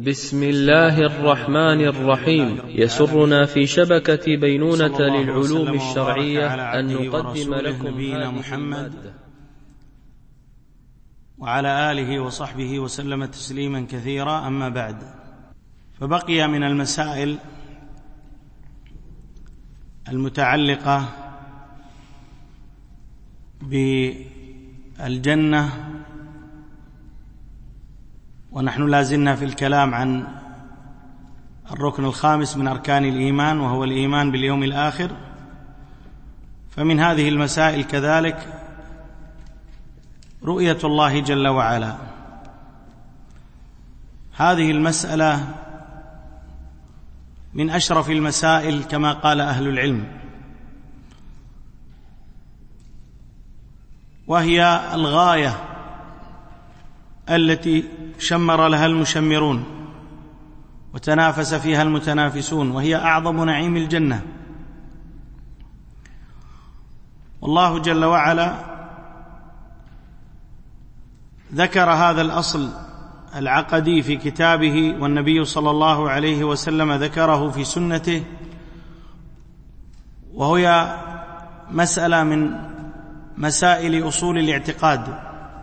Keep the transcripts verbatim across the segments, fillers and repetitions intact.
بسم الله الرحمن الرحيم. يسرنا في شبكة بينونة للعلوم الشرعية أن نقدم لكم نبينا محمد وعلى آله وصحبه وسلم تسليما كثيرا. أما بعد، فبقي من المسائل المتعلقة بالجنة، ونحن لازلنا في الكلام عن الركن الخامس من أركان الإيمان، وهو الإيمان باليوم الآخر. فمن هذه المسائل كذلك رؤية الله جل وعلا. هذه المسألة من أشرف المسائل كما قال أهل العلم، وهي الغاية التي شمر لها المشمرون وتنافس فيها المتنافسون، وهي أعظم نعيم الجنة. والله جل وعلا ذكر هذا الأصل العقدي في كتابه، والنبي صلى الله عليه وسلم ذكره في سنته، وهي مسألة من مسائل أصول الاعتقاد،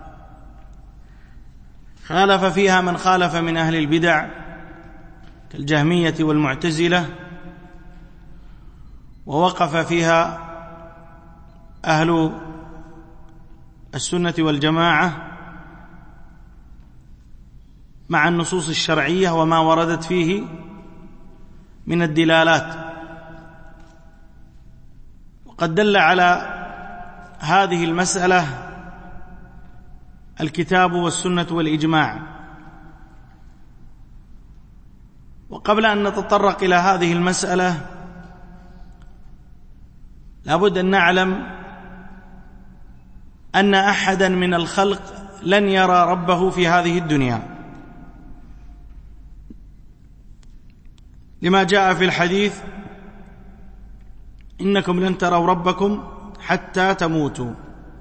خالف فيها من خالف من أهل البدع كالجهمية والمعتزلة، ووقف فيها أهل السنة والجماعة مع النصوص الشرعية وما وردت فيه من الدلالات. وقد دل على هذه المسألة الكتاب والسنة والإجماع. وقبل أن نتطرق إلى هذه المسألة لابد أن نعلم أن أحدا من الخلق لن يرى ربه في هذه الدنيا، لما جاء في الحديث: إنكم لن تروا ربكم حتى تموتوا.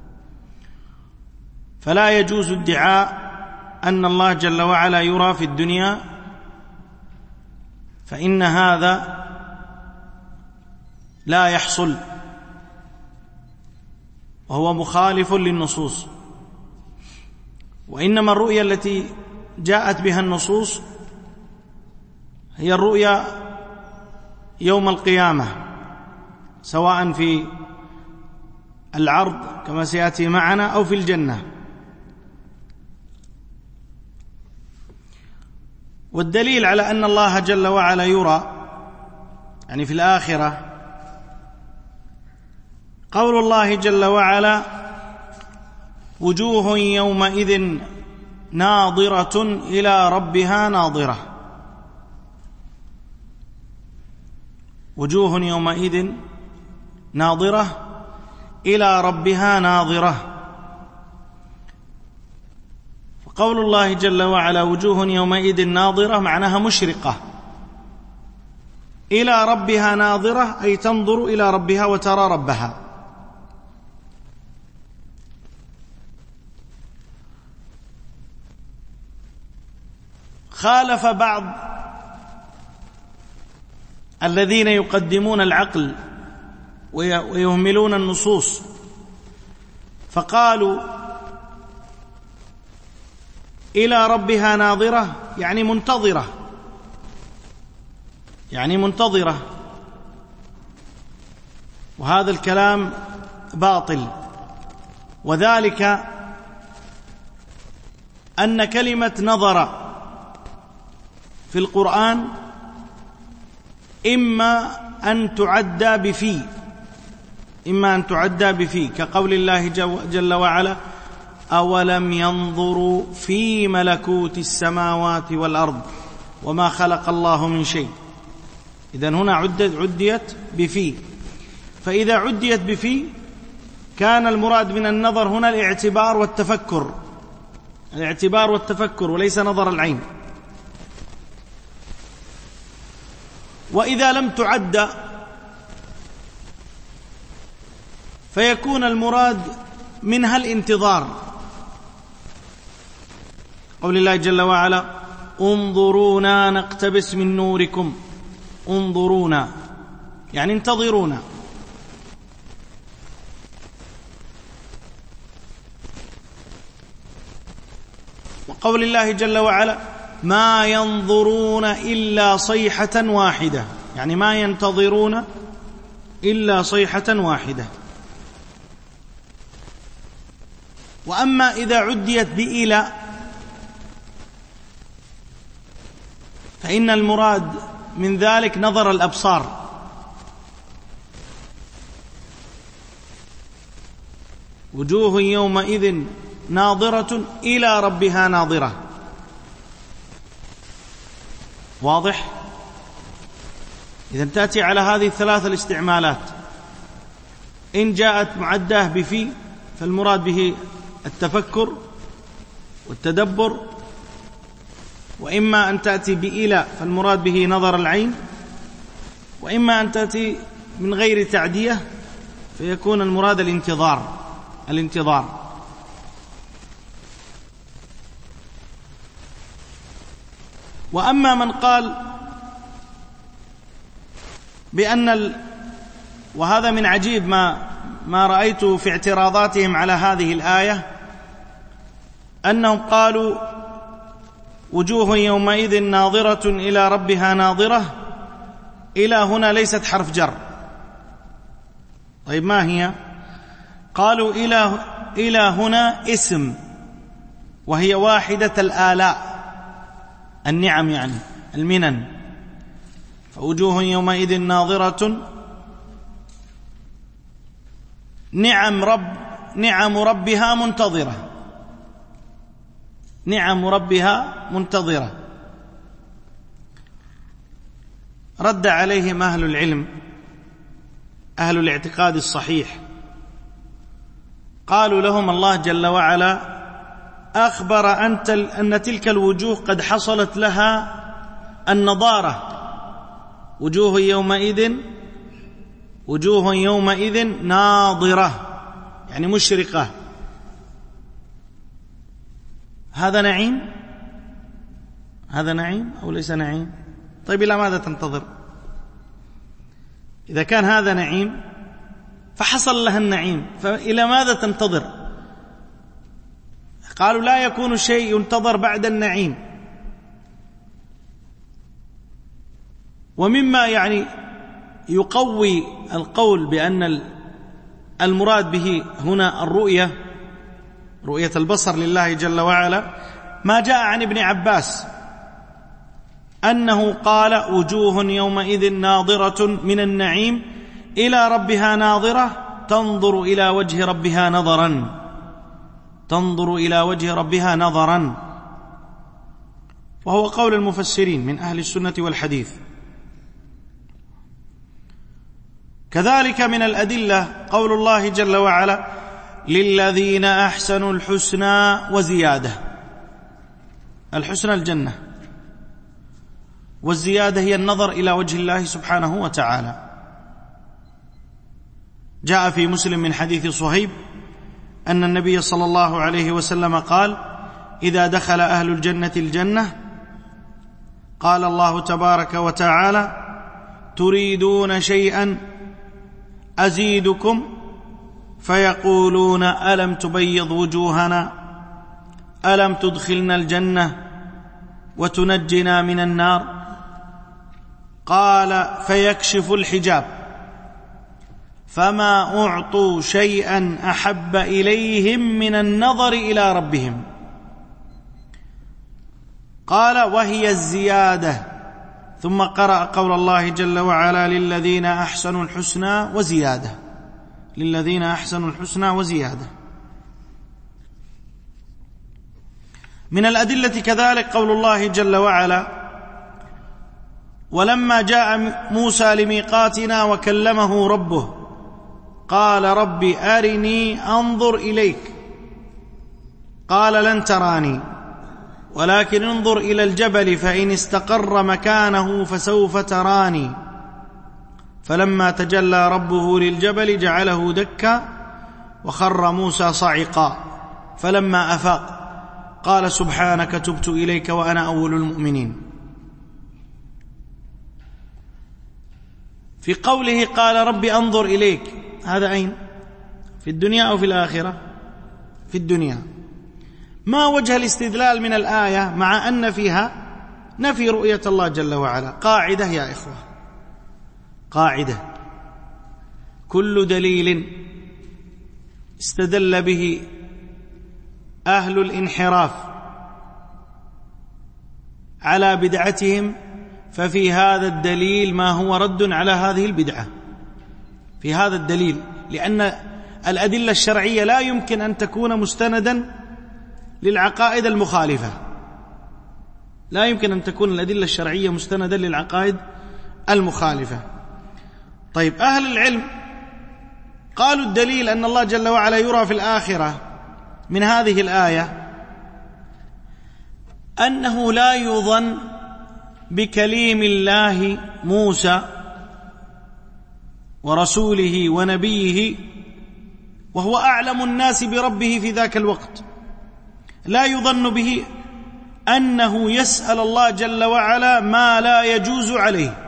فلا يجوز ادعاء أن الله جل وعلا يرى في الدنيا، فإن هذا لا يحصل، وهو مخالف للنصوص. وإنما الرؤيا التي جاءت بها النصوص هي الرؤيا يوم القيامة، سواء في العرض كما سيأتي معنا أو في الجنة. والدليل على أن الله جل وعلا يرى يعني في الآخرة قول الله جل وعلا: وجوه يومئذ ناظرة إلى ربها ناظرة. وجوه يومئذ ناظرة إلى ربها ناظرة. قول الله جل وعلا وجوه يومئذ ناظرة معناها مشرقة، إلى ربها ناظرة أي تنظر إلى ربها وترى ربها. خالف بعض الذين يقدمون العقل ويهملون النصوص، فقالوا إلى ربها ناظرة يعني منتظرة، يعني منتظرة وهذا الكلام باطل. وذلك أن كلمة نظر في القرآن إما أن تعدى بفي إما أن تعدى بفي كقول الله جل وعلا: أولم ينظروا في ملكوت السماوات والأرض وما خلق الله من شيء. إذن هنا عدت عديت بفي، فإذا عديت بفي كان المراد من النظر هنا الاعتبار والتفكر، الاعتبار والتفكر وليس نظر العين. وإذا لم تعد فيكون المراد منها الانتظار، قول الله جل وعلا: انظرونا نقتبس من نوركم، انظرونا يعني انتظرونا. وقول الله جل وعلا ما ينظرون إلا صيحة واحدة، يعني ما ينتظرون إلا صيحة واحدة. وأما إذا عديت بإلى فإن المراد من ذلك نظر الأبصار، وجوه يومئذ ناظرة إلى ربها ناظرة. واضح؟ إذا تأتي على هذه الثلاث الاستعمالات. إن جاءت معداه بفي فالمراد به التفكر والتدبر، وإما أن تأتي بإلى فالمراد به نظر العين، وإما أن تأتي من غير تعدية فيكون المراد الانتظار الانتظار وأما من قال بأن ال... وهذا من عجيب ما ما رأيته في اعتراضاتهم على هذه الآية، أنهم قالوا وجوه يومئذ ناظرة إلى ربها ناظرة، إلى هنا ليست حرف جر. طيب ما هي؟ قالوا إلى إلى هنا اسم، وهي واحدة الآلاء، النعم يعني المنن. فوجوه يومئذ ناظرة، نعم رب نعم ربها منتظرة، نعم ربها منتظرة. رد عليهم أهل العلم أهل الاعتقاد الصحيح، قالوا لهم الله جل وعلا أخبر أن تلك الوجوه قد حصلت لها النضارة، وجوه يومئذ وجوه يومئذ ناظرة يعني مشرقة. هذا نعيم؟ هذا نعيم أو ليس نعيم؟ طيب إلى ماذا تنتظر؟ إذا كان هذا نعيم فحصل لها النعيم، فإلى ماذا تنتظر؟ قالوا لا يكون شيء ينتظر بعد النعيم. ومما يعني يقوي القول بأن المراد به هنا الرؤية، رؤية البصر لله جل وعلا، ما جاء عن ابن عباس أنه قال وجوه يومئذ ناظرة من النعيم إلى ربها ناظرة تنظر إلى وجه ربها نظرا، تنظر إلى وجه ربها نظرا، وهو قول المفسرين من أهل السنة والحديث. كذلك من الأدلة قول الله جل وعلا للذين أحسنوا الحسنى وزيادة. الحسنى الجنة، والزيادة هي النظر إلى وجه الله سبحانه وتعالى. جاء في مسلم من حديث صهيب أن النبي صلى الله عليه وسلم قال إذا دخل أهل الجنة الجنة قال الله تبارك وتعالى تريدون شيئا أزيدكم، فيقولون ألم تبيض وجوهنا، ألم تدخلنا الجنة وتنجنا من النار؟ قال فيكشف الحجاب فما أعطوا شيئا أحب إليهم من النظر إلى ربهم. قال وهي الزيادة، ثم قرأ قول الله جل وعلا للذين أحسنوا الحسنى وزيادة، للذين أحسنوا الحسنى وزيادة. من الأدلة كذلك قول الله جل وعلا ولما جاء موسى لميقاتنا وكلمه ربه قال رب أرني أنظر إليك، قال لن تراني ولكن انظر إلى الجبل فإن استقر مكانه فسوف تراني، فلما تجلى ربه للجبل جعله دكا وخر موسى صعقا، فلما أفاق قال سبحانك تبت إليك وأنا أول المؤمنين. في قوله قال رب أنظر إليك، هذا أين؟ في الدنيا أو في الآخرة؟ في الدنيا. ما وجه الاستدلال من الآية مع أن فيها نفي رؤية الله جل وعلا؟ قاعدة يا إخوة، قاعدة: كل دليل استدل به أهل الانحراف على بدعتهم ففي هذا الدليل ما هو رد على هذه البدعة، في هذا الدليل، لأن الأدلة الشرعية لا يمكن أن تكون مستندا للعقائد المخالفة، لا يمكن أن تكون الأدلة الشرعية مستندا للعقائد المخالفة. طيب، أهل العلم قالوا الدليل أن الله جل وعلا يرى في الآخرة من هذه الآية أنه لا يظن بكليم الله موسى ورسوله ونبيه وهو أعلم الناس بربه في ذاك الوقت، لا يظن به أنه يسأل الله جل وعلا ما لا يجوز عليه،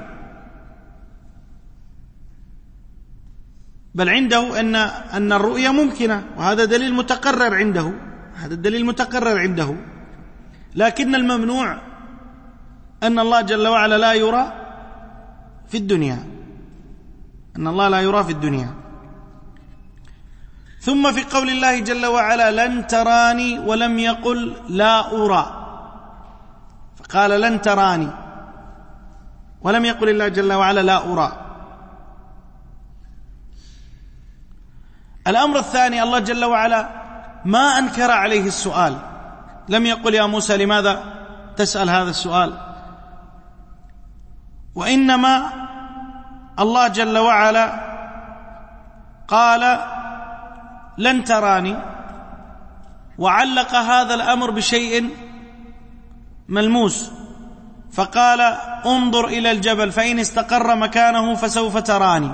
بل عنده أن أن الرؤيا ممكنة، وهذا دليل متقرر عنده، هذا الدليل متقرر عنده. لكن الممنوع أن الله جل وعلا لا يرى في الدنيا، أن الله لا يرى في الدنيا. ثم في قول الله جل وعلا لن تراني ولم يقل لا أرى، فقال لن تراني ولم يقل الله جل وعلا لا أرى. الأمر الثاني، الله جل وعلا ما أنكر عليه السؤال، لم يقل يا موسى لماذا تسأل هذا السؤال، وإنما الله جل وعلا قال لن تراني، وعلق هذا الأمر بشيء ملموس، فقال انظر إلى الجبل فإن استقر مكانه فسوف تراني.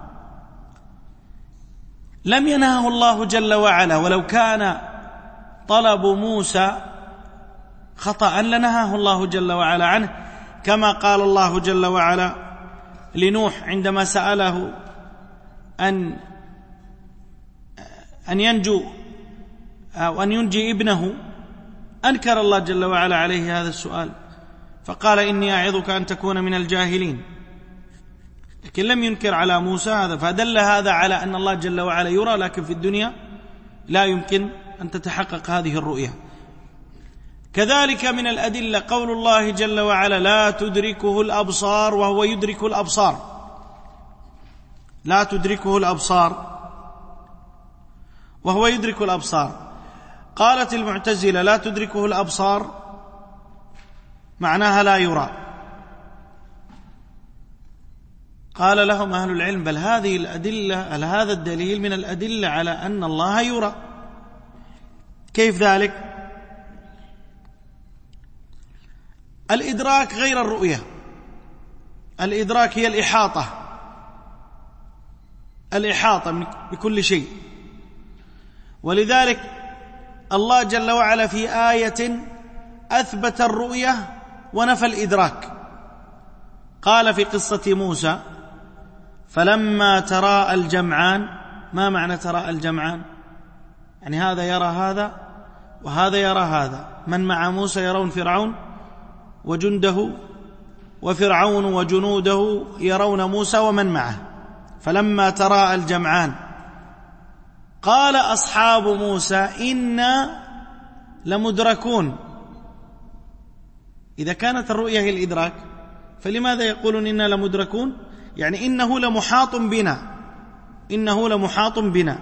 لم ينهه الله جل وعلا، ولو كان طلب موسى خطأ لنهاه الله جل وعلا عنه، كما قال الله جل وعلا لنوح عندما سأله أن أن ينجو أو أن ينجي ابنه، أنكر الله جل وعلا عليه هذا السؤال فقال إني أعظك أن تكون من الجاهلين، لكن لم ينكر على موسى هذا، فدل هذا على أن الله جل وعلا يرى، لكن في الدنيا لا يمكن أن تتحقق هذه الرؤية. كذلك من الأدلة قول الله جل وعلا لا تدركه الأبصار وهو يدرك الأبصار، لا تدركه الأبصار وهو يدرك الأبصار. قالت المعتزلة لا تدركه الأبصار معناها لا يرى، قال لهم أهل العلم بل هذه الأدلة، هذا الدليل من الأدلة على أن الله يرى. كيف ذلك؟ الإدراك غير الرؤية، الإدراك هي الإحاطة، الإحاطة بكل شيء، ولذلك الله جل وعلا في آية أثبت الرؤية ونفى الإدراك. قال في قصة موسى فلما تراءى الجمعان، ما معنى تراءى الجمعان؟ يعني هذا يرى هذا وهذا يرى هذا، من مع موسى يرون فرعون وجنده وفرعون وجنوده يرون موسى ومن معه. فلما تراءى الجمعان قال أصحاب موسى إنا لمدركون. إذا كانت الرؤية هي الإدراك فلماذا يقولون إنا لمدركون؟ يعني إنه لمحاط بنا، إنه لمحاط بنا،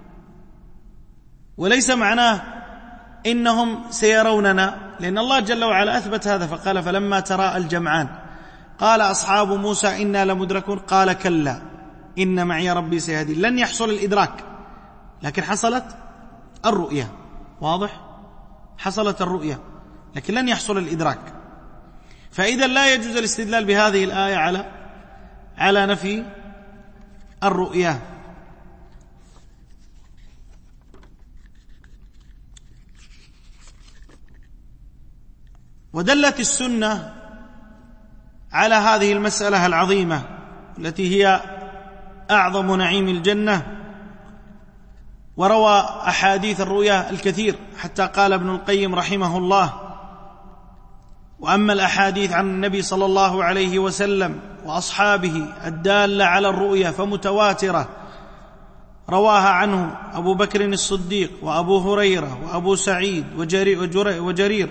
وليس معناه إنهم سيروننا، لأن الله جل وعلا أثبت هذا فقال فلما تراءى الجمعان قال أصحاب موسى إنا لمدركون قال كلا إن معي ربي سيهدين. لن يحصل الإدراك، لكن حصلت الرؤية، واضح؟ حصلت الرؤية لكن لن يحصل الإدراك. فإذا لا يجوز الاستدلال بهذه الآية على على نفي الرؤية. ودلت السنة على هذه المسألة العظيمة التي هي أعظم نعيم الجنة، وروى أحاديث الرؤيا الكثير، حتى قال ابن القيم رحمه الله: وأما الأحاديث عن النبي صلى الله عليه وسلم وأصحابه الدالة على الرؤيا فمتواترة، رواها عنه أبو بكر الصديق وأبو هريرة وأبو سعيد وجرير, وجرير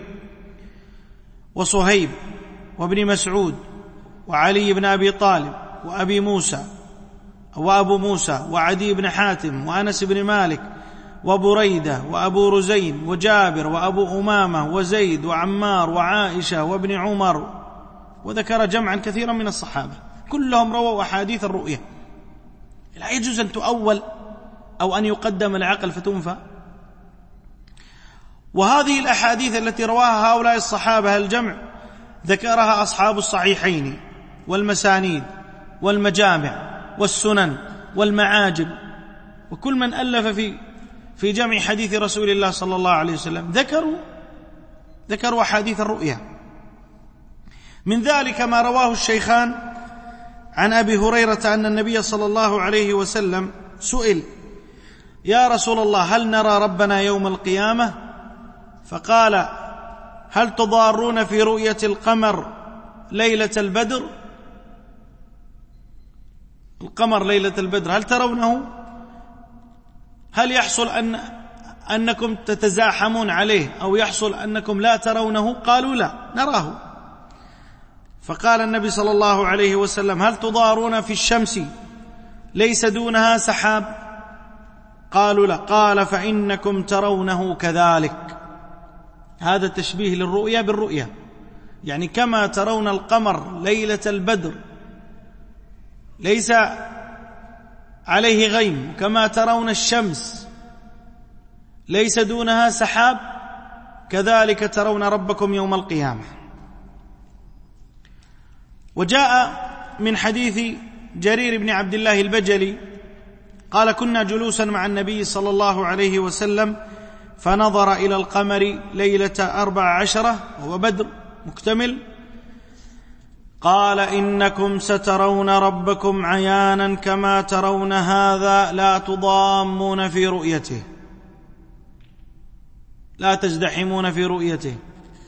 وصهيب وابن مسعود وعلي بن أبي طالب وأبي موسى وأبو موسى وعدي بن حاتم وأنس بن مالك وبريدة وأبو رزين وجابر وأبو أمامة وزيد وعمار وعائشة وابن عمر، وذكر جمعا كثيرا من الصحابة، كلهم رووا أحاديث الرؤيا. لا يجوز أن تؤول أو أن يقدم العقل فتنفى. وهذه الأحاديث التي رواها هؤلاء الصحابة الجمع ذكرها أصحاب الصحيحين والمسانيد والمجامع والسنن والمعاجم، وكل من ألف في في جمع حديث رسول الله صلى الله عليه وسلم ذكروا ذكروا أحاديث الرؤيا. من ذلك ما رواه الشيخان عن أبي هريرة أن النبي صلى الله عليه وسلم سئل: يا رسول الله، هل نرى ربنا يوم القيامة؟ فقال: هل تضارون في رؤية القمر ليلة البدر؟ القمر ليلة البدر هل ترونه؟ هل يحصل أن أنكم تتزاحمون عليه أو يحصل أنكم لا ترونه؟ قالوا: لا نراه. فقال النبي صلى الله عليه وسلم: هل تضارون في الشمس ليس دونها سحاب؟ قالوا: لا. قال: فإنكم ترونه كذلك. هذا تشبيه للرؤيا بالرؤيا، يعني كما ترون القمر ليلة البدر ليس عليه غيم، كما ترون الشمس ليس دونها سحاب، كذلك ترون ربكم يوم القيامة. وجاء من حديث جرير بن عبد الله البجلي قال: كنا جلوسا مع النبي صلى الله عليه وسلم فنظر إلى القمر ليلة أربع عشرة وهو بدر مكتمل، قال: إنكم سترون ربكم عيانا كما ترون هذا، لا تضامون في رؤيته، لا تزدحمون في رؤيته.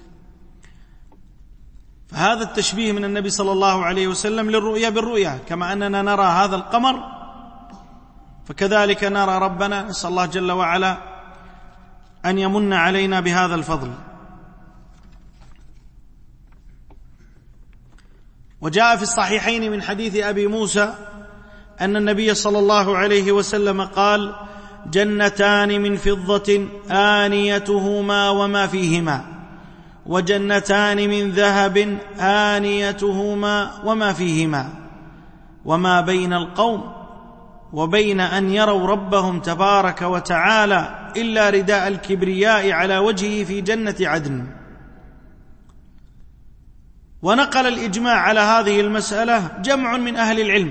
فهذا التشبيه من النبي صلى الله عليه وسلم للرؤيا بالرؤيا، كما أننا نرى هذا القمر فكذلك نرى ربنا. نسأل الله جل وعلا أن يمن علينا بهذا الفضل. وجاء في الصحيحين من حديث أبي موسى أن النبي صلى الله عليه وسلم قال: جنتان من فضة آنيتهما وما فيهما، وجنتان من ذهب آنيتهما وما فيهما، وما بين القوم وبين أن يروا ربهم تبارك وتعالى إلا رداء الكبرياء على وجهه في جنة عدن. ونقل الإجماع على هذه المسألة جمع من أهل العلم،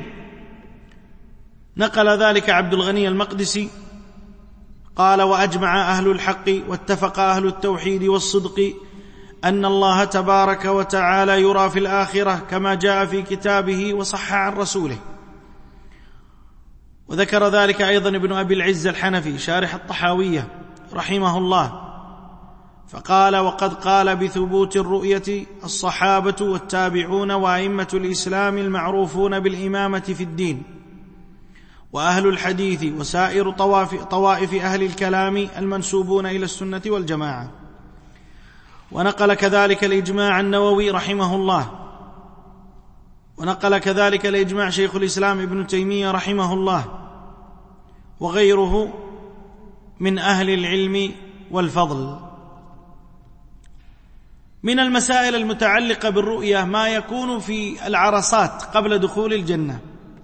نقل ذلك عبد الغني المقدسي قال: وأجمع أهل الحق واتفق أهل التوحيد والصدق أن الله تبارك وتعالى يرى في الآخرة كما جاء في كتابه وصح عن رسوله. وذكر ذلك أيضا ابن أبي العز الحنفي شارح الطحاوية رحمه الله، فقال: وقد قال بثبوت الرؤية الصحابة والتابعون وأئمة الإسلام المعروفون بالإمامة في الدين، وأهل الحديث وسائر طوائف أهل الكلام المنسوبون إلى السنة والجماعة. ونقل كذلك الإجماع النووي رحمه الله، ونقل كذلك الإجماع شيخ الإسلام ابن تيمية رحمه الله وغيره من أهل العلم والفضل. من المسائل المتعلقة بالرؤية ما يكون في العرصات قبل دخول الجنة.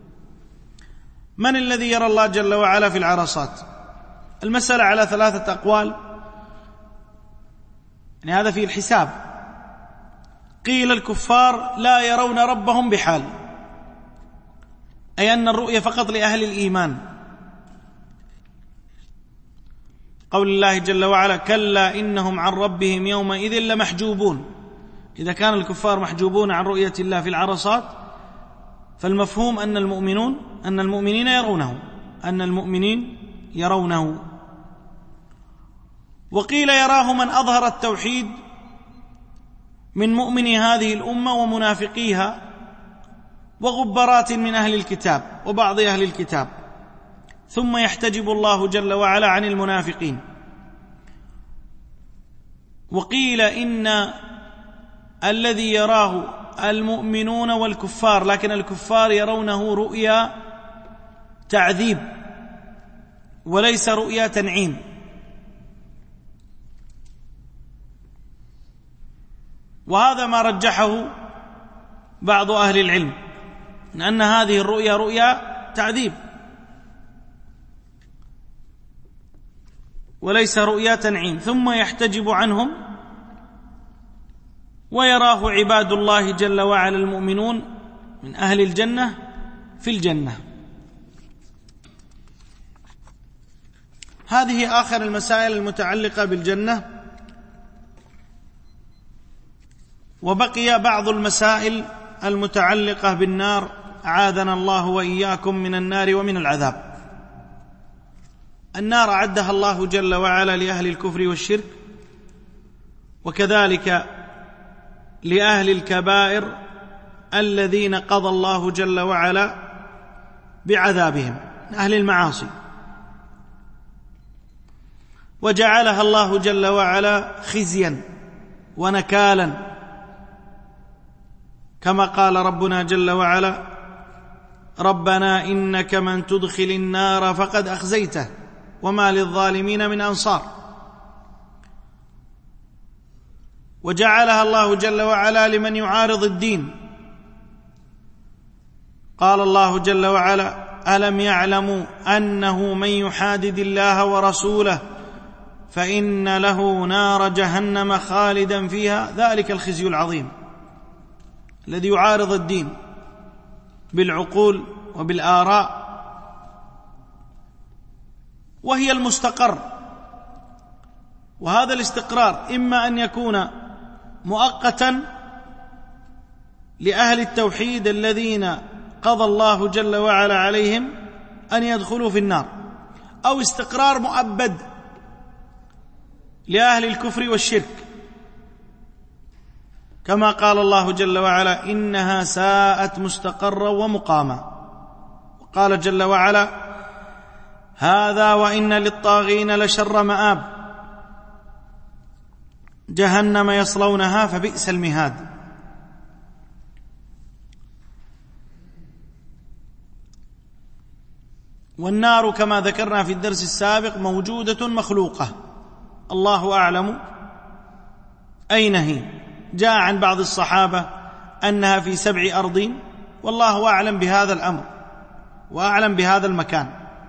من الذي يرى الله جل وعلا في العرصات؟ المسألة على ثلاثة أقوال، يعني هذا في الحساب. قيل الكفار لا يرون ربهم بحال، أي أن الرؤية فقط لأهل الإيمان، قول الله جل وعلا: كلا إنهم عن ربهم يومئذ لمحجوبون. إذا كان الكفار محجوبون عن رؤية الله في العرصات، فالمفهوم أن المؤمنون أن المؤمنين يرونه أن المؤمنين يرونه. وقيل يراه من أظهر التوحيد من مؤمني هذه الأمة ومنافقيها وغبرات من أهل الكتاب وبعض أهل الكتاب، ثم يحتجب الله جل وعلا عن المنافقين. وقيل إن الذي يراه المؤمنون والكفار، لكن الكفار يرونه رؤيا تعذيب وليس رؤيا تنعيم. وهذا ما رجحه بعض أهل العلم، أن هذه الرؤيا رؤيا تعذيب وليس رؤيا تنعيم، ثم يحتجب عنهم ويراه عباد الله جل وعلا المؤمنون من أهل الجنة في الجنة. هذه آخر المسائل المتعلقة بالجنة. وبقي بعض المسائل المتعلقة بالنار، أعاذنا الله وإياكم من النار ومن العذاب. النار أعدها الله جل وعلا لأهل الكفر والشرك، وكذلك لأهل الكبائر الذين قضى الله جل وعلا بعذابهم، أهل المعاصي، وجعلها الله جل وعلا خزيا ونكالا، كما قال ربنا جل وعلا: ربنا إنك من تدخل النار فقد أخزيته وما للظالمين من أنصار. وجعلها الله جل وعلا لمن يعارض الدين. قال الله جل وعلا: ألم يعلموا أنه من يحادد الله ورسوله فإن له نار جهنم خالدا فيها ذلك الخزي العظيم. الذي يعارض الدين بالعقول وبالآراء، وهي المستقر. وهذا الاستقرار إما أن يكون مؤقتا لأهل التوحيد الذين قضى الله جل وعلا عليهم أن يدخلوا في النار، أو استقرار مؤبد لأهل الكفر والشرك، كما قال الله جل وعلا: إنها ساءت مستقرا ومقاما. وقال جل وعلا: هذا وإن للطاغين لشر مآب جهنم يصلونها فبئس المهاد. والنار كما ذكرنا في الدرس السابق موجودة مخلوقة، الله أعلم أين هي. جاء عن بعض الصحابة أنها في سبع أرضين، والله أعلم بهذا الأمر وأعلم بهذا المكان.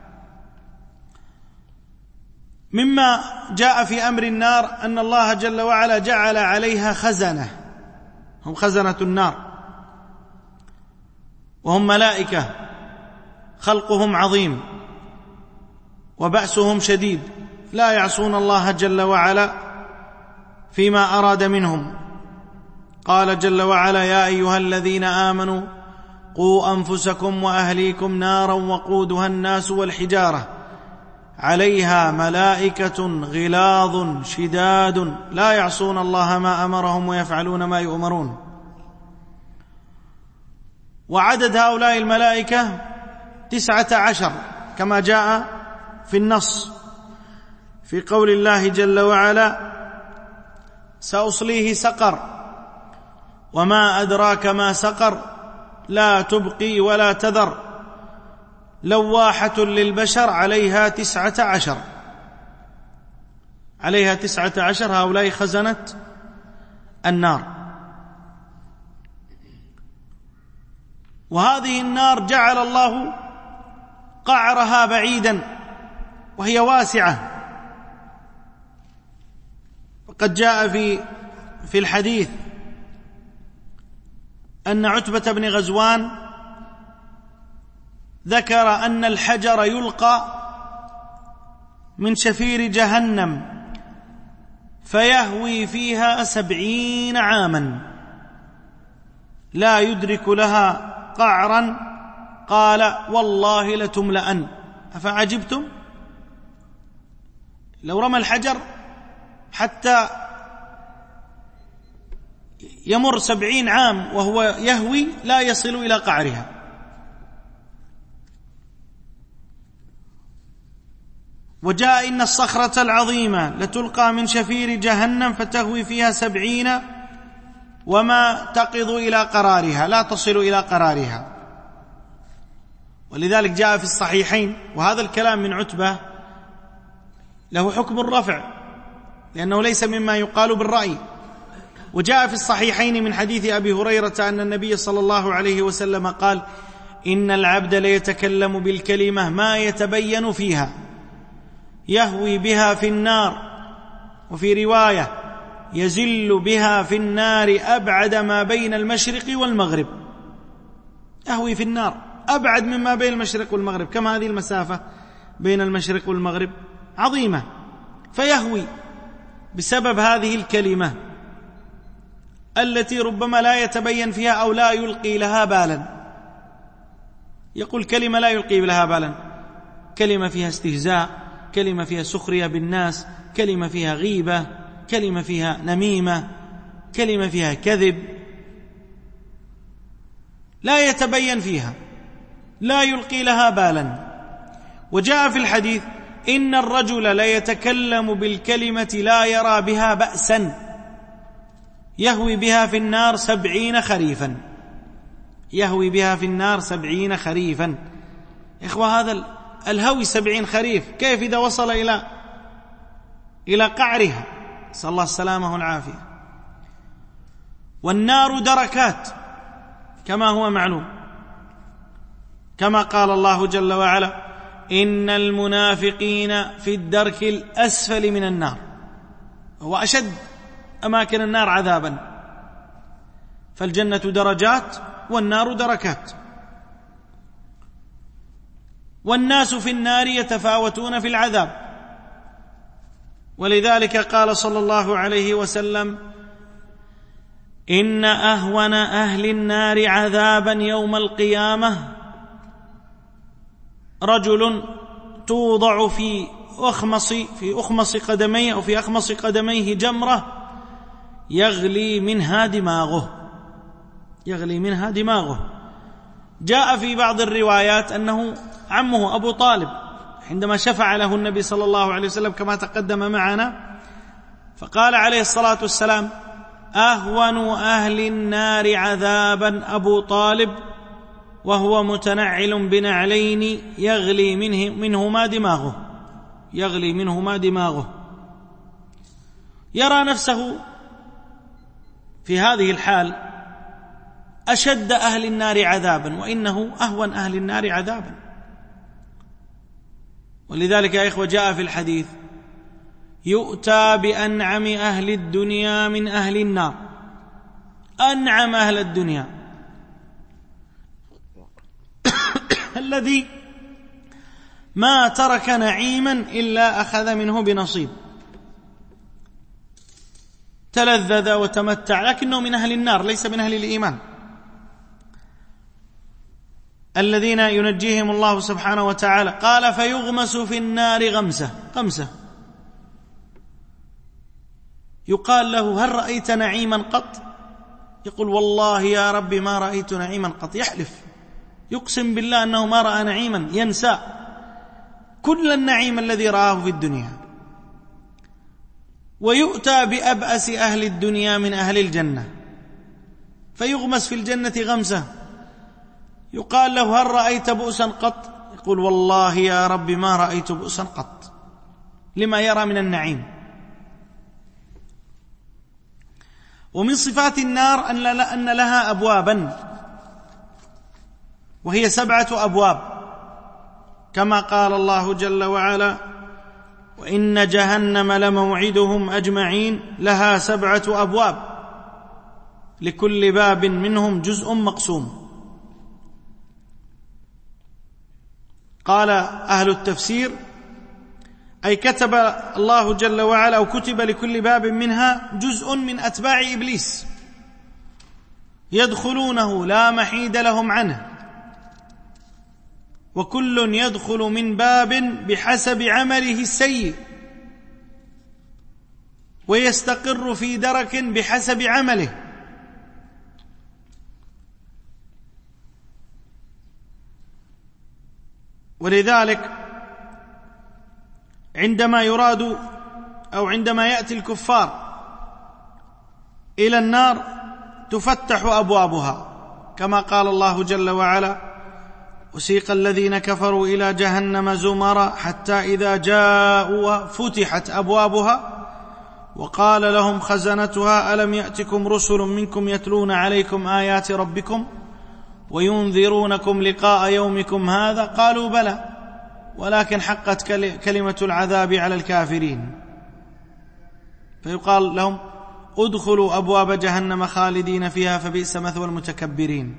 مما جاء في أمر النار أن الله جل وعلا جعل عليها خزنة، هم خزنة النار، وهم ملائكة خلقهم عظيم وبأسهم شديد، لا يعصون الله جل وعلا فيما أراد منهم. قال جل وعلا: يا أيها الذين آمنوا قوا أنفسكم وأهليكم نارا وقودها الناس والحجارة عليها ملائكة غلاظ شداد لا يعصون الله ما أمرهم ويفعلون ما يؤمرون. وعدد هؤلاء الملائكة تسعة عشر كما جاء في النص في قول الله جل وعلا: سأصليه سقر وما أدراك ما سقر لا تبقي ولا تذر لواحة للبشر عليها تسعة عشر عليها تسعة عشر هؤلاء خزنة النار. وهذه النار جعل الله قعرها بعيدا وهي واسعة، وقد جاء في في الحديث أن عتبة بن غزوان ذكر أن الحجر يلقى من شفير جهنم فيهوي فيها سبعين عاما لا يدرك لها قعرا قال والله لتملأن. أفعجبتم؟ لو رمى الحجر حتى يمر سبعين عام وهو يهوي لا يصل إلى قعرها. وجاء إن الصخرة العظيمة لتلقى من شفير جهنم فتهوي فيها سبعين وما تقض إلى قرارها، لا تصل إلى قرارها. ولذلك جاء في الصحيحين، وهذا الكلام من عتبة له حكم الرفع لأنه ليس مما يقال بالرأي. وجاء في الصحيحين من حديث أبي هريرة أن النبي صلى الله عليه وسلم قال: إن العبد ليتكلم بالكلمة ما يتبين فيها يهوي بها في النار، وفي رواية يزل بها في النار أبعد ما بين المشرق والمغرب. يهوي في النار أبعد مما بين المشرق والمغرب. كم هذه المسافة بين المشرق والمغرب؟ عظيمة. فيهوي بسبب هذه الكلمة التي ربما لا يتبين فيها أو لا يلقي لها بالا. يقول كلمة لا يلقي لها بالا، كلمة فيها استهزاء، كلمة فيها سخرية بالناس، كلمة فيها غيبة، كلمة فيها نميمة، كلمة فيها كذب، لا يتبين فيها، لا يلقي لها بالا. وجاء في الحديث: إن الرجل ليتكلم بالكلمة لا يرى بها بأسا يهوي بها في النار سبعين خريفا. يهوي بها في النار سبعين خريفا. إخوة، هذا الهوي سبعين خريف، كيف إذا وصل إلى إلى قعرها؟ نسأل الله السلامة والعافية. والنار دركات كما هو معلوم، كما قال الله جل وعلا: إن المنافقين في الدرك الأسفل من النار. هو أشد أماكن النار عذابا. فالجنة درجات والنار دركات. والناس في النار يتفاوتون في العذاب. ولذلك قال صلى الله عليه وسلم: إن أهون أهل النار عذابا يوم القيامة رجل توضع في أخمص في أخمص قدميه أو في أخمص قدميه جمرة يغلي منها دماغه يغلي منها دماغه. جاء في بعض الروايات أنه عمه أبو طالب عندما شفع له النبي صلى الله عليه وسلم كما تقدم معنا، فقال عليه الصلاة والسلام: أهون أهل النار عذابا أبو طالب وهو متنعل بنعلين يغلي منه منهما دماغه يغلي منهما دماغه. يرى نفسه في هذه الحال أشد أهل النار عذابا، وإنه أهون أهل النار عذابا. ولذلك يا إخوة جاء في الحديث: يؤتى بأنعم أهل الدنيا من أهل النار. أنعم أهل الدنيا الذي ما ترك نعيما إلا أخذ منه بنصيب، تلذذ وتمتع، لكنه من أهل النار ليس من أهل الإيمان، الذين ينجيهم الله سبحانه وتعالى. قال: فيغمس في النار غمسة غمسة يقال له: هل رأيت نعيما قط؟ يقول: والله يا رب ما رأيت نعيما قط. يحلف، يقسم بالله أنه ما رأى نعيما، ينسى كل النعيم الذي رآه في الدنيا. ويؤتى بأبأس أهل الدنيا من أهل الجنة فيغمس في الجنة غمسة يقال له: هل رأيت بؤسا قط؟ يقول: والله يا رب ما رأيت بؤسا قط، لما يرى من النعيم. ومن صفات النار أن لها أبوابا، وهي سبعة أبواب، كما قال الله جل وعلا: وإن جهنم لموعدهم أجمعين لها سبعة أبواب لكل باب منهم جزء مقسوم. قال أهل التفسير: أي كتب الله جل وعلا أو كتب لكل باب منها جزء من أتباع إبليس، يدخلونه لا محيد لهم عنه، وكل يدخل من باب بحسب عمله السيء، ويستقر في درك بحسب عمله. ولذلك عندما يراد أو عندما يأتي الكفار إلى النار تفتح أبوابها، كما قال الله جل وعلا: وسيق الذين كفروا إلى جهنم زمرا حتى إذا جاءوها فتحت أبوابها وقال لهم خزنتها ألم يأتكم رسل منكم يتلون عليكم آيات ربكم وينذرونكم لقاء يومكم هذا قالوا بلى ولكن حقت كلمة العذاب على الكافرين. فيقال لهم: ادخلوا أبواب جهنم خالدين فيها فبئس مثوى المتكبرين.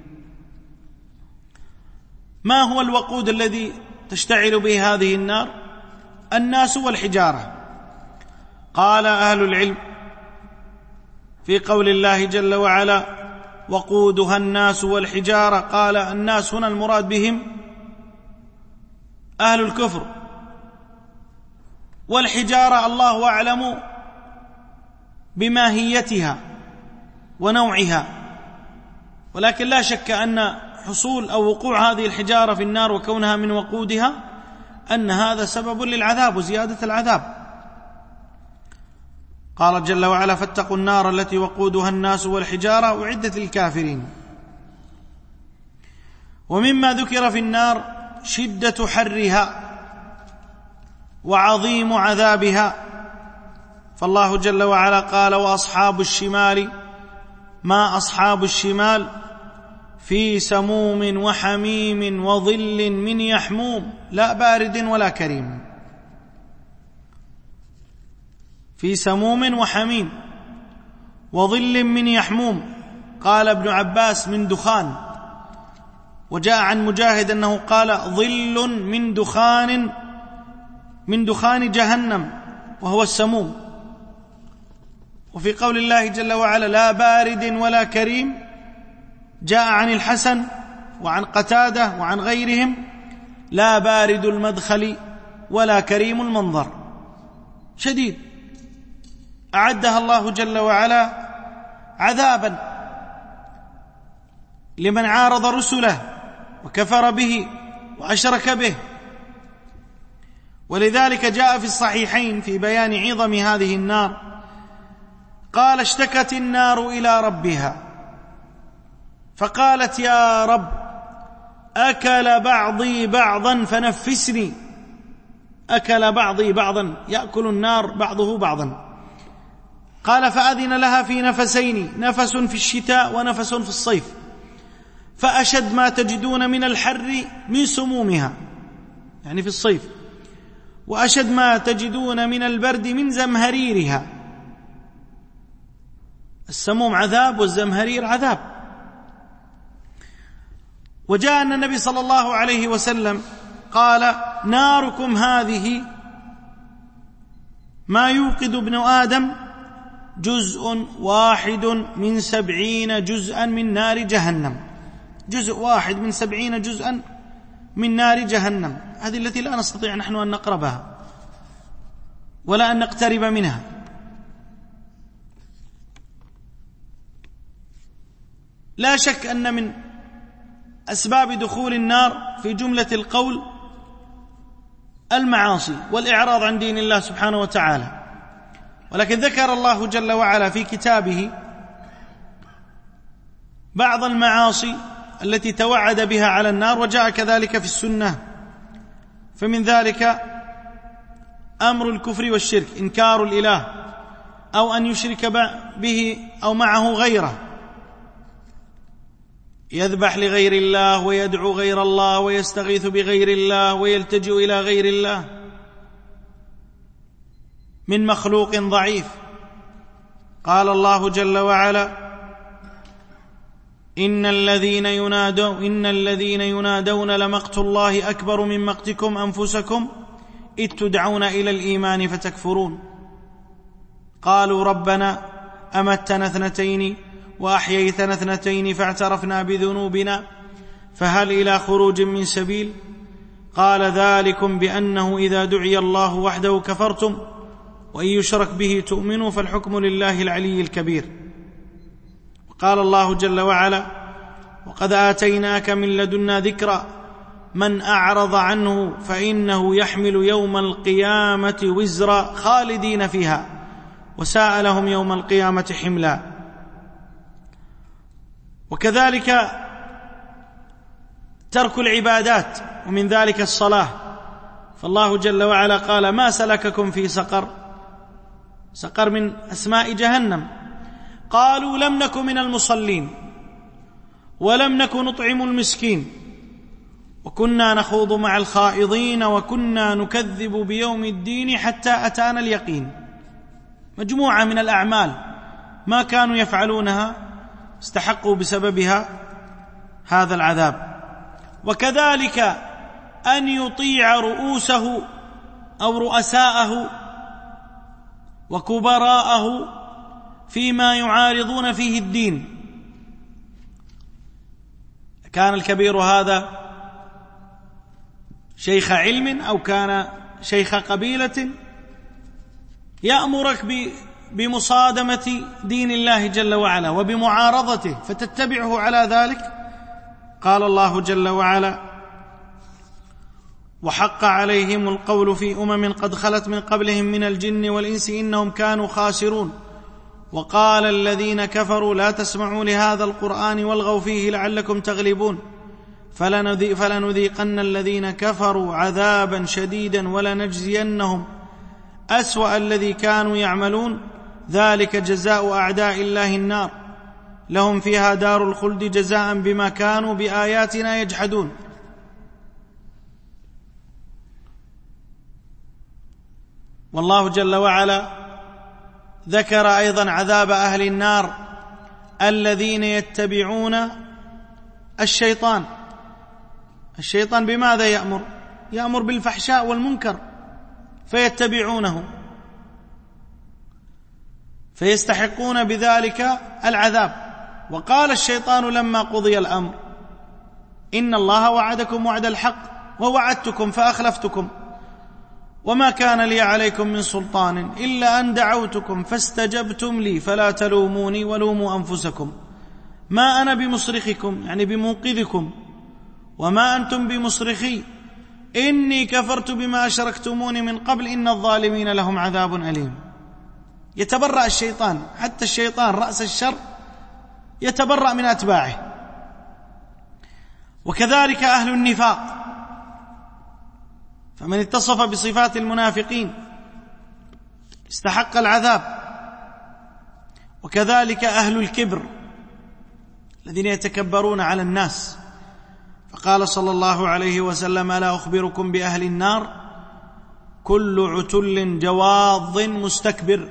ما هو الوقود الذي تشتعل به هذه النار؟ الناس والحجارة. قال أهل العلم في قول الله جل وعلا: وقودها الناس والحجارة، قال الناس هنا المراد بهم أهل الكفر، والحجارة الله أعلم بماهيتها ونوعها، ولكن لا شك أن حصول أو وقوع هذه الحجارة في النار وكونها من وقودها أن هذا سبب للعذاب وزيادة العذاب. قال جل وعلا: فاتقوا النار التي وقودها الناس والحجارة أعدت للكافرين. ومما ذكر في النار شدة حرها وعظيم عذابها، فالله جل وعلا قال: وأصحاب الشمال ما أصحاب الشمال في سموم وحميم وظل من يحموم لا بارد ولا كريم. في سموم وحميم وظل من يحموم، قال ابن عباس من دخان، وجاء عن مجاهد أنه قال ظل من دخان من دخان جهنم وهو السموم. وفي قول الله جل وعلا: لا بارد ولا كريم، جاء عن الحسن وعن قتادة وعن غيرهم: لا بارد المدخل ولا كريم المنظر. شديد، أعدها الله جل وعلا عذابا لمن عارض رسله وكفر به وأشرك به. ولذلك جاء في الصحيحين في بيان عظم هذه النار قال: اشتكت النار إلى ربها فقالت: يا رب أكل بعضي بعضا فنفسني. أكل بعضي بعضا، يأكل النار بعضه بعضا. قال: فأذن لها في نفسين، نفس في الشتاء ونفس في الصيف، فأشد ما تجدون من الحر من سمومها، يعني في الصيف، وأشد ما تجدون من البرد من زمهريرها. السموم عذاب والزمهرير عذاب. وجاء أن النبي صلى الله عليه وسلم قال: ناركم هذه ما يوقد ابن آدم جزء واحد من سبعين جزءا من نار جهنم. جزء واحد من سبعين جزءا من نار جهنم، هذه التي لا نستطيع نحن أن نقربها ولا أن نقترب منها. لا شك أن من أسباب دخول النار في جملة القول المعاصي والإعراض عن دين الله سبحانه وتعالى، ولكن ذكر الله جل وعلا في كتابه بعض المعاصي التي توعد بها على النار، وجاء كذلك في السنة. فمن ذلك أمر الكفر والشرك، إنكار الإله أو أن يشرك به أو معه غيره، يذبح لغير الله ويدعو غير الله ويستغيث بغير الله ويلتجئ إلى غير الله من مخلوق ضعيف. قال الله جل وعلا: إن الذين ينادون إن الذين ينادون لمقت الله أكبر من مقتكم أنفسكم إذ تدعون إلى الإيمان فتكفرون. قالوا ربنا أمتنا اثنتين وأحييتنا اثنتين فاعترفنا بذنوبنا فهل إلى خروج من سبيل؟ قال ذلكم بأنه إذا دعي الله وحده كفرتم وإن يشرك به تؤمنوا فالحكم لله العلي الكبير. وقال الله جل وعلا: وقد آتيناك من لدنا ذكرا من أعرض عنه فإنه يحمل يوم القيامة وزرا خالدين فيها وساء لهم يوم القيامة حملا. وكذلك ترك العبادات، ومن ذلك الصلاة، فالله جل وعلا قال: ما سلككم في سقر؟ سقر من أسماء جهنم. قالوا: لم نك من المصلين ولم نك نطعم المسكين وكنا نخوض مع الخائضين وكنا نكذب بيوم الدين حتى أتانا اليقين. مجموعة من الأعمال ما كانوا يفعلونها استحقوا بسببها هذا العذاب. وكذلك أن يطيع رؤوسه أو رؤساءه وكبراءه فيما يعارضون فيه الدين. كان الكبير هذا شيخ علم أو كان شيخ قبيلة يأمرك بمصادمة دين الله جل وعلا وبمعارضته فتتبعه على ذلك. قال الله جل وعلا: وحق عليهم القول في أمم قد خلت من قبلهم من الجن والإنس إنهم كانوا خاسرون. وقال الذين كفروا لا تسمعوا لهذا القرآن والغوا فيه لعلكم تغلبون فلنذيقن الذين كفروا عذابا شديدا ولنجزينهم أسوأ الذي كانوا يعملون ذلك جزاء أعداء الله النار لهم فيها دار الخلد جزاء بما كانوا بآياتنا يجحدون. والله جل وعلا ذكر أيضا عذاب أهل النار الذين يتبعون الشيطان. الشيطان بماذا يأمر؟ يأمر بالفحشاء والمنكر فيتبعونه فيستحقون بذلك العذاب. وقال الشيطان لما قضي الأمر: إن الله وعدكم وعد الحق ووعدتكم فأخلفتكم وما كان لي عليكم من سلطان إلا أن دعوتكم فاستجبتم لي فلا تلوموني ولوموا أنفسكم ما أنا بمصرخكم، يعني بمنقذكم، وما أنتم بمصرخي إني كفرت بما أشركتموني من قبل إن الظالمين لهم عذاب أليم. يتبرأ الشيطان، حتى الشيطان رأس الشر يتبرأ من أتباعه. وكذلك أهل النفاق، فمن اتصف بصفات المنافقين استحق العذاب. وكذلك أهل الكبر الذين يتكبرون على الناس، فقال صلى الله عليه وسلم: ألا أخبركم بأهل النار؟ كل عتل جواظ مستكبر.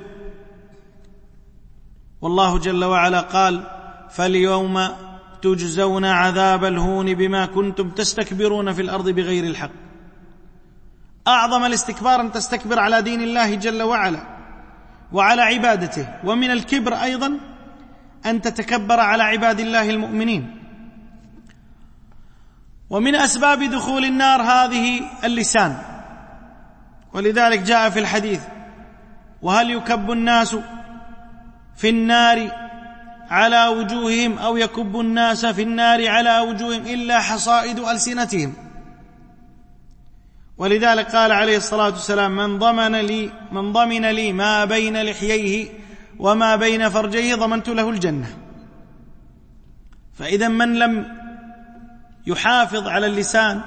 والله جل وعلا قال: فاليوم تجزون عذاب الهون بما كنتم تستكبرون في الأرض بغير الحق. أعظم الاستكبار أن تستكبر على دين الله جل وعلا وعلى عبادته، ومن الكبر أيضا أن تتكبر على عباد الله المؤمنين. ومن أسباب دخول النار هذه اللسان، ولذلك جاء في الحديث: وهل يكب الناس في النار على وجوههم أو يكب الناس في النار على وجوههم إلا حصائد ألسنتهم. ولذلك قال عليه الصلاة والسلام: من ضمن لي من ضمن لي ما بين لحييه وما بين فرجيه ضمنت له الجنة. فإذا من لم يحافظ على اللسان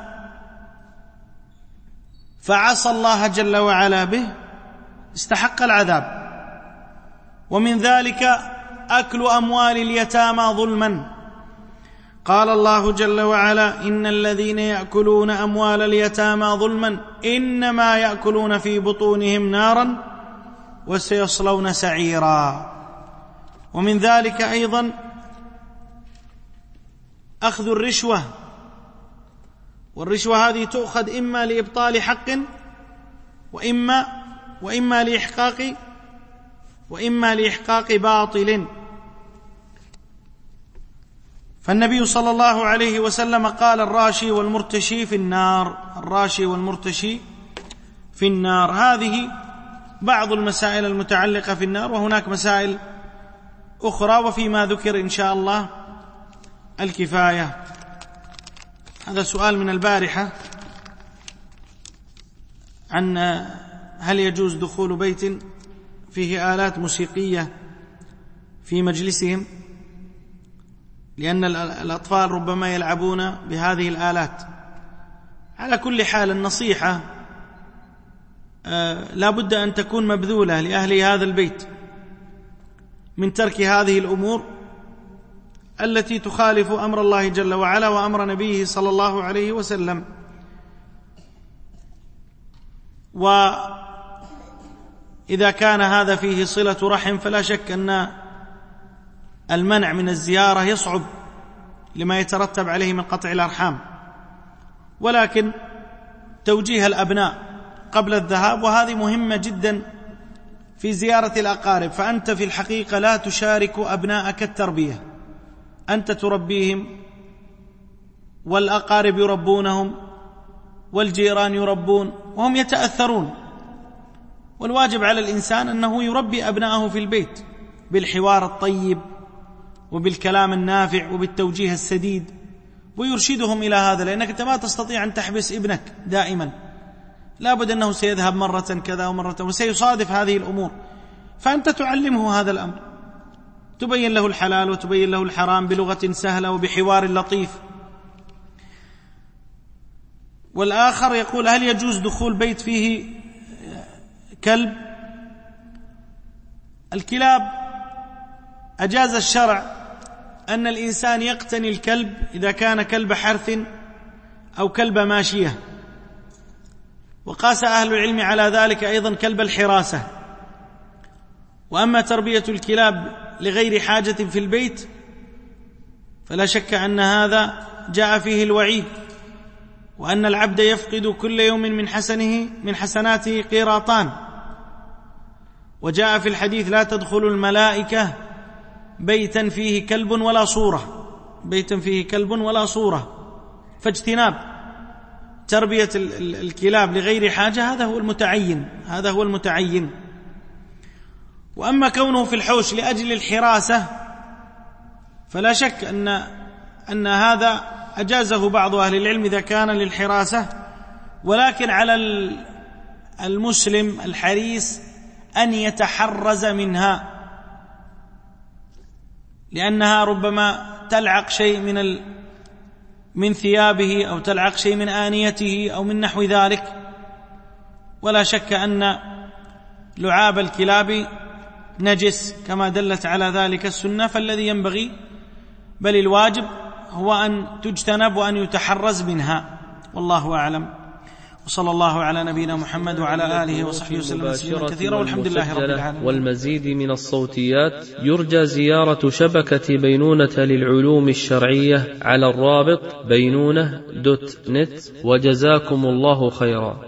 فعصى الله جل وعلا به استحق العذاب. ومن ذلك أكل أموال اليتامى ظلما. قال الله جل وعلا: إن الذين يأكلون أموال اليتامى ظلما إنما يأكلون في بطونهم نارا وسيصلون سعيرا. ومن ذلك أيضا أخذ الرشوة، والرشوة هذه تؤخذ إما لإبطال حق وإما وإما لإحقاق وإما لإحقاق باطل. فالنبي صلى الله عليه وسلم قال: الراشي والمرتشي في النار، الراشي والمرتشي في النار. هذه بعض المسائل المتعلقة في النار، وهناك مسائل أخرى، وفيما ذكر إن شاء الله الكفاية. هذا سؤال من البارحة عن هل يجوز دخول بيت فيه آلات موسيقية في مجلسهم، لأن الأطفال ربما يلعبون بهذه الآلات. على كل حال النصيحة لا بد أن تكون مبذولة لأهل هذا البيت من ترك هذه الأمور التي تخالف أمر الله جل وعلا وأمر نبيه صلى الله عليه وسلم. وإذا كان هذا فيه صلة رحم فلا شك أن المنع من الزيارة يصعب لما يترتب عليه من قطع الأرحام، ولكن توجيه الأبناء قبل الذهاب، وهذه مهمة جدا في زيارة الأقارب. فأنت في الحقيقة لا تشارك أبناءك التربية، أنت تربيهم، والأقارب يربونهم، والجيران يربون، وهم يتأثرون. والواجب على الإنسان أنه يربي أبناءه في البيت بالحوار الطيب وبالكلام النافع وبالتوجيه السديد، ويرشدهم إلى هذا، لأنك أنت ما تستطيع أن تحبس ابنك دائما، لا بد أنه سيذهب مرة كذا ومرة وسيصادف هذه الأمور، فأنت تعلمه هذا الأمر، تبين له الحلال وتبين له الحرام بلغة سهلة وبحوار لطيف. والآخر يقول: هل يجوز دخول بيت فيه كلب؟ الكلاب أجاز الشرع أن الإنسان يقتني الكلب إذا كان كلب حرث أو كلب ماشية، وقاس أهل العلم على ذلك أيضا كلب الحراسة. وأما تربية الكلاب لغير حاجة في البيت فلا شك أن هذا جاء فيه الوعيد، وأن العبد يفقد كل يوم من حسنه من حسناته قيراطان. وجاء في الحديث: لا تدخل الملائكة بيتا فيه كلب ولا صورة، بيتا فيه كلب ولا صورة. فاجتناب تربية الكلاب لغير حاجة هذا هو المتعين، هذا هو المتعين. وأما كونه في الحوش لأجل الحراسة فلا شك أن أن هذا أجازه بعض أهل العلم إذا كان للحراسة، ولكن على المسلم الحريص أن يتحرز منها، لأنها ربما تلعق شيء من ال من ثيابه أو تلعق شيء من آنيته أو من نحو ذلك. ولا شك أن لعاب الكلاب نجس كما دلت على ذلك السنة، فالذي ينبغي بل الواجب هو أن تجتنب وأن يتحرز منها، والله أعلم. وصلى الله على نبينا محمد وعلى آله وصحبه وسلم تسليما كثيرا، والحمد لله رب العالمين. والمزيد من الصوتيات يرجى زيارة شبكة بينونة للعلوم الشرعية على الرابط بينونة دوت نت، وجزاكم الله خيرا.